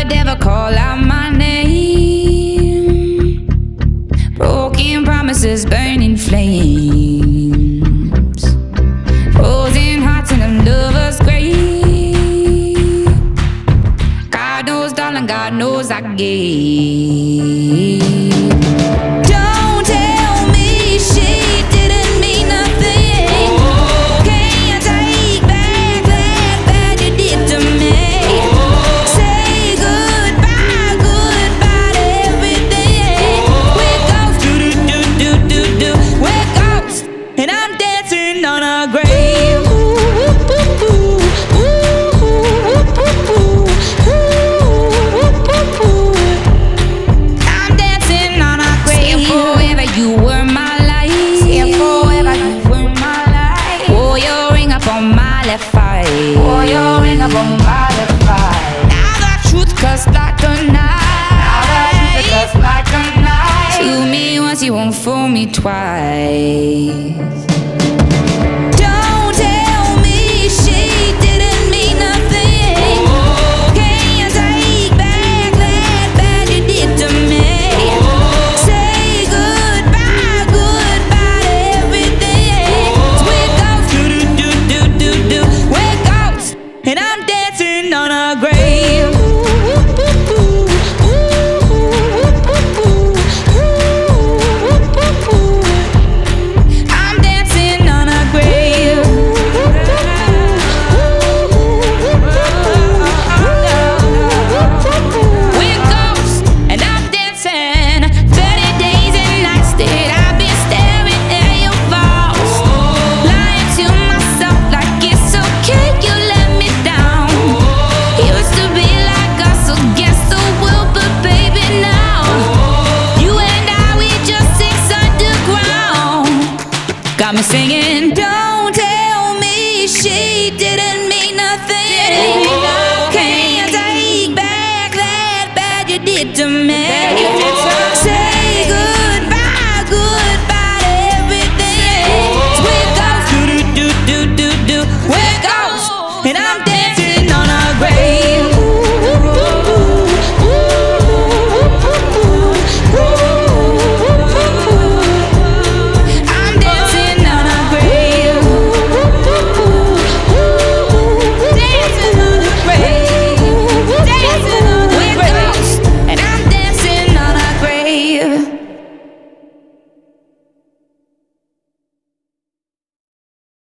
devil call out my name. Broken promises, burning flames, frozen hearts in a lover's grave. God knows, darling, God knows I gave. Don't tell me she didn't mean nothing. Can't take back that you did to me. Say goodbye, goodbye to everything. We're ghosts, do. We're ghosts, and I'm dancing on a grave. I'm dancing on a grave. Forever you were my life. Forever you were my life. Wore your ring up on my left eye. Wore your ring up on my left eye. Now the truth cuts like a knife. To me once, you won't fool me twice.